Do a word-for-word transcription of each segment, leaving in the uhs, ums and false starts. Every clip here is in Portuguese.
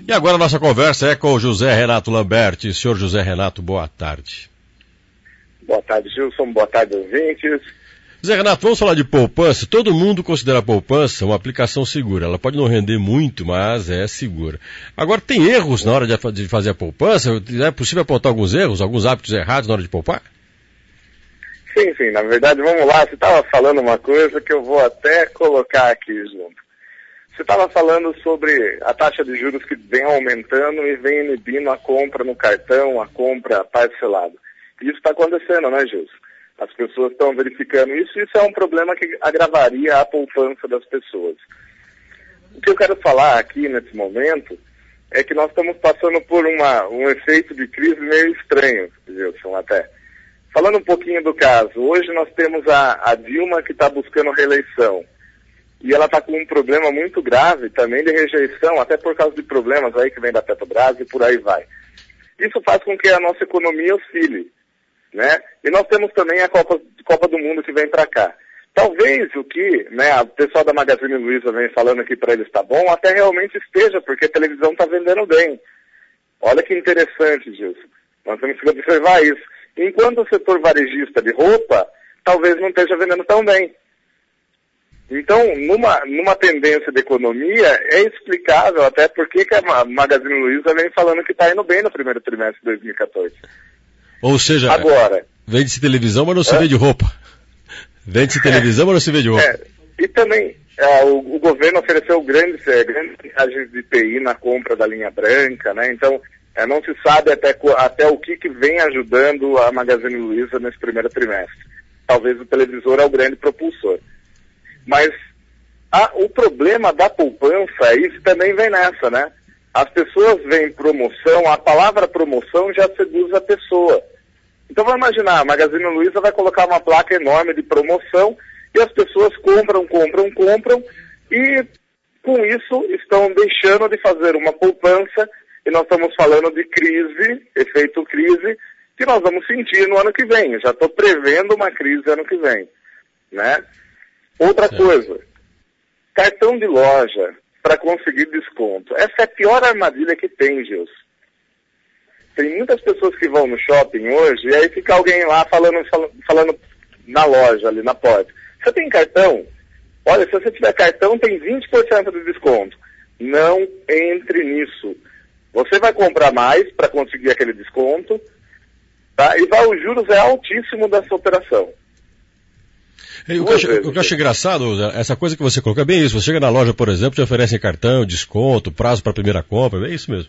E agora a nossa conversa é com o José Renato Lamberti. Senhor José Renato, boa tarde. Boa tarde, Gilson. Boa tarde, ouvintes. José Renato, vamos falar de poupança. Todo mundo considera a poupança uma aplicação segura. Ela pode não render muito, mas é segura. Agora, tem erros na hora de fazer a poupança? É possível apontar alguns erros, alguns hábitos errados na hora de poupar? Sim, sim. Na verdade, vamos lá. Você estava falando uma coisa que eu vou até colocar aqui junto. Você estava falando sobre a taxa de juros que vem aumentando e vem inibindo a compra no cartão, a compra parcelada. Isso está acontecendo, né, Gilson? As pessoas estão verificando isso e isso é um problema que agravaria a poupança das pessoas. O que eu quero falar aqui nesse momento é que nós estamos passando por uma, um efeito de crise meio estranho, Gilson, até. Falando um pouquinho do caso, hoje nós temos a, a Dilma que está buscando reeleição. E ela está com um problema muito grave também de rejeição, até por causa de problemas aí que vem da Petrobras e por aí vai. Isso faz com que a nossa economia oscile, né? E nós temos também a Copa, Copa do Mundo que vem para cá. Talvez o que, né, o pessoal da Magazine Luiza vem falando aqui para eles está bom, até realmente esteja, porque a televisão está vendendo bem. Olha que interessante, Gilson. Nós temos que observar isso. Enquanto o setor varejista de roupa, talvez não esteja vendendo tão bem. Então, numa, numa tendência de economia, é explicável até porque que a Magazine Luiza vem falando que está indo bem no primeiro trimestre de dois mil e quatorze. Ou seja, agora, vende-se televisão, mas não se é? vende roupa. Vende-se televisão, mas não se vende roupa. É, e também, é, o, o governo ofereceu grandes, é, grandes vantagens de I P I na compra da linha branca, né? Então, é, não se sabe até, até o que, que vem ajudando a Magazine Luiza nesse primeiro trimestre. Talvez o televisor é o grande propulsor. Mas a, o problema da poupança, isso também vem nessa, né? As pessoas veem promoção, a palavra promoção já seduz a pessoa. Então vamos imaginar, a Magazine Luiza vai colocar uma placa enorme de promoção e as pessoas compram, compram, compram e com isso estão deixando de fazer uma poupança e nós estamos falando de crise, efeito crise, que nós vamos sentir no ano que vem. Eu já estou prevendo uma crise ano que vem, né? Outra certo. Coisa, cartão de loja para conseguir desconto. Essa é a pior armadilha que tem, Gilson. Tem muitas pessoas que vão no shopping hoje e aí fica alguém lá falando, falando, falando na loja, ali na porta. Você tem cartão? Olha, se você tiver cartão tem vinte por cento de desconto. Não entre nisso. Você vai comprar mais para conseguir aquele desconto, tá? E vai, os juros é altíssimo dessa operação. E o, que acho, o que eu acho engraçado, essa coisa que você colocou, é bem isso. Você chega na loja, por exemplo, te oferecem cartão, desconto, prazo para a primeira compra, é isso mesmo.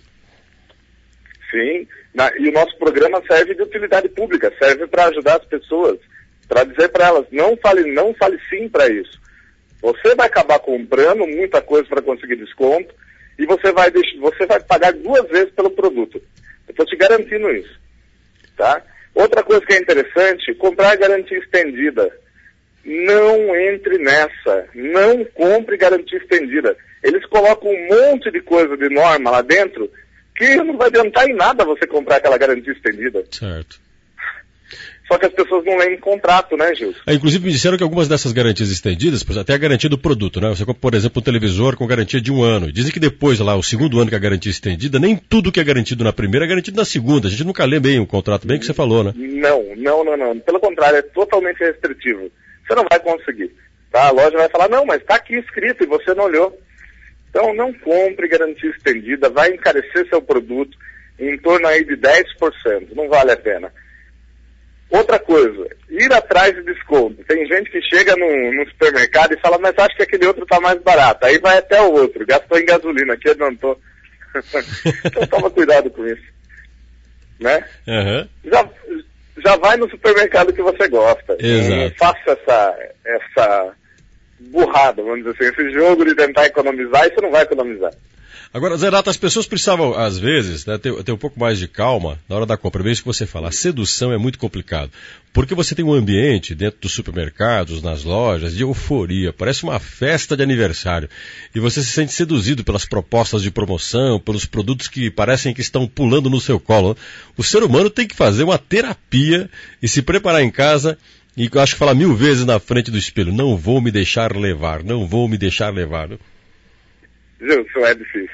Sim, na, e o nosso programa serve de utilidade pública, serve para ajudar as pessoas, para dizer para elas, não fale, não fale sim para isso. Você vai acabar comprando muita coisa para conseguir desconto e você vai, deixar, você vai pagar duas vezes pelo produto. Eu estou te garantindo isso, tá? Outra coisa que é interessante, comprar garantia estendida. Não entre nessa, não compre garantia estendida. Eles colocam um monte de coisa de norma lá dentro que não vai adiantar em nada você comprar aquela garantia estendida. Certo. Só que as pessoas não leem contrato, né, Gilson? É, inclusive me disseram que algumas dessas garantias estendidas, até a garantia do produto, né? Você compra, por exemplo, um televisor com garantia de um ano. Dizem que depois, lá, o segundo ano que a garantia é estendida, nem tudo que é garantido na primeira é garantido na segunda. A gente nunca lê bem o contrato, bem que você falou, né? Não, não, não, não. Pelo contrário, é totalmente restritivo. Você não vai conseguir, tá? A loja vai falar, não, mas está aqui escrito e você não olhou. Então não compre garantia estendida, vai encarecer seu produto em torno aí de dez por cento, não vale a pena. Outra coisa, ir atrás de desconto. Tem gente que chega no, no supermercado e fala, mas acho que aquele outro está mais barato. Aí vai até o outro, gastou em gasolina, aqui adiantou. Então toma cuidado com isso, né? Uhum. Já... Já vai no supermercado que você gosta. Exato. Não faça essa, essa burrada, vamos dizer assim, esse jogo de tentar economizar, e você não vai economizar. Agora, Zé Renato, as pessoas precisavam, às vezes, né, ter, ter um pouco mais de calma na hora da compra. Bem isso que você fala, a sedução é muito complicado. Porque você tem um ambiente dentro dos supermercados, nas lojas, de euforia. Parece uma festa de aniversário. E você se sente seduzido pelas propostas de promoção, pelos produtos que parecem que estão pulando no seu colo. O ser humano tem que fazer uma terapia e se preparar em casa. E eu acho que falar mil vezes na frente do espelho, não vou me deixar levar, não vou me deixar levar. Gilson, é difícil.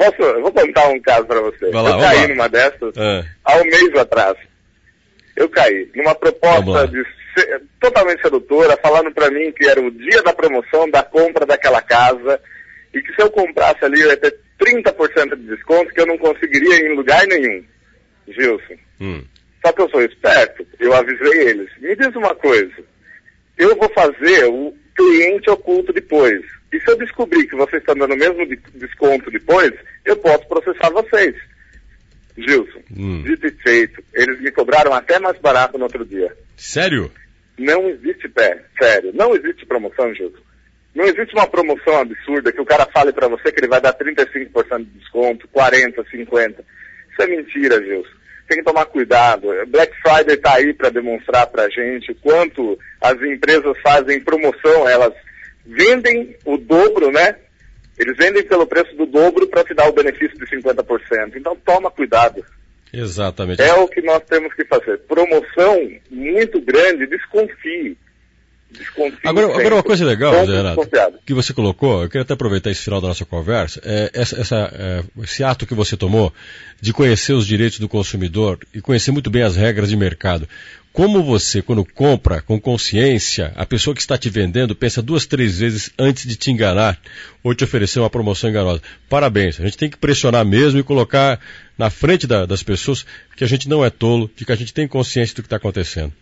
Posso, eu vou contar um caso para você. Vai lá, eu caí lá. numa dessas é. há um mês atrás. Eu caí numa proposta de ser, totalmente sedutora, falando para mim que era o dia da promoção da compra daquela casa e que se eu comprasse ali eu ia ter trinta por cento de desconto, que eu não conseguiria ir em lugar nenhum. Gilson. Hum. Só que eu sou esperto, eu avisei eles. Me diz uma coisa, eu vou fazer o cliente oculto depois. E se eu descobrir que vocês estão dando o mesmo desconto depois, eu posso processar vocês. Gilson, hum. dito e feito, eles me cobraram até mais barato no outro dia. Sério? Não existe pé, sério, não existe promoção, Gilson. Não existe uma promoção absurda que o cara fale para você que ele vai dar trinta e cinco por cento de desconto, quarenta por cento, cinquenta por cento. Isso é mentira, Gilson. Tem que tomar cuidado. Black Friday está aí para demonstrar para a gente o quanto as empresas fazem promoção. Elas vendem o dobro, né? Eles vendem pelo preço do dobro para te dar o benefício de cinquenta por cento. Então toma cuidado. Exatamente. É o que nós temos que fazer. Promoção muito grande, desconfie. Desconfie agora, agora uma coisa legal, Zé Renato, que você colocou, eu queria até aproveitar esse final da nossa conversa, é, essa, essa, é, esse ato que você tomou de conhecer os direitos do consumidor e conhecer muito bem as regras de mercado. Como você, quando compra com consciência, a pessoa que está te vendendo pensa duas, três vezes antes de te enganar ou te oferecer uma promoção enganosa. Parabéns, a gente tem que pressionar mesmo e colocar na frente da, das pessoas que a gente não é tolo, de que a gente tem consciência do que está acontecendo.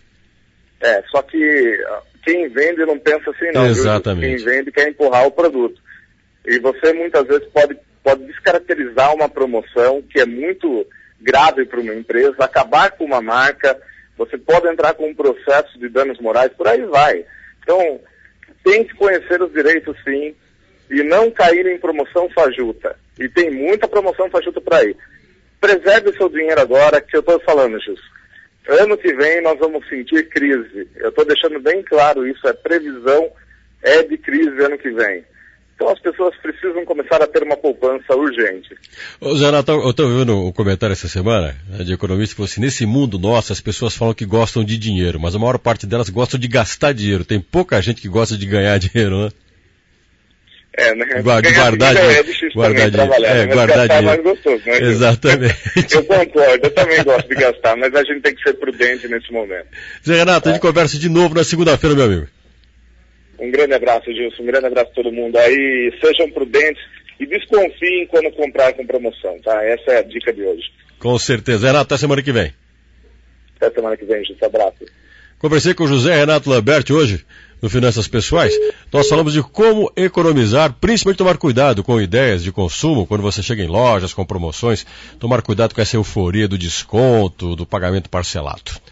É, só que quem vende não pensa assim não. Exatamente. Quem vende quer empurrar o produto. E você muitas vezes pode, pode descaracterizar uma promoção que é muito grave para uma empresa, acabar com uma marca, você pode entrar com um processo de danos morais, por aí vai. Então, tem que conhecer os direitos sim, e não cair em promoção fajuta. E tem muita promoção fajuta por aí. Preserve o seu dinheiro agora, que eu estou falando, Justo. Ano que vem nós vamos sentir crise. Eu estou deixando bem claro isso, é previsão, é de crise ano que vem. Então as pessoas precisam começar a ter uma poupança urgente. Ô, Zé Renato, eu estou vendo um comentário essa semana, né, de economista, que falou assim, nesse mundo nosso as pessoas falam que gostam de dinheiro, mas a maior parte delas gostam de gastar dinheiro. Tem pouca gente que gosta de ganhar dinheiro, né? É, né? Guarda, guardar dinheiro. É difícil guardar também trabalhar, é, mas guardar gastar é dinheiro. mais gostoso, né? Exatamente. Eu concordo, eu também gosto de gastar, mas a gente tem que ser prudente nesse momento. Zé Renato, é. a gente conversa de novo na segunda-feira, meu amigo. Um grande abraço, Gilson, um grande abraço a todo mundo aí, sejam prudentes e desconfiem quando comprar com promoção, tá? Essa é a dica de hoje. Com certeza. Renato, até semana que vem. Até semana que vem, Gilson, abraço. Conversei com o José Renato Lamberti hoje, no Finanças Pessoais. Nós falamos de como economizar, principalmente tomar cuidado com ideias de consumo, quando você chega em lojas com promoções, tomar cuidado com essa euforia do desconto, do pagamento parcelado.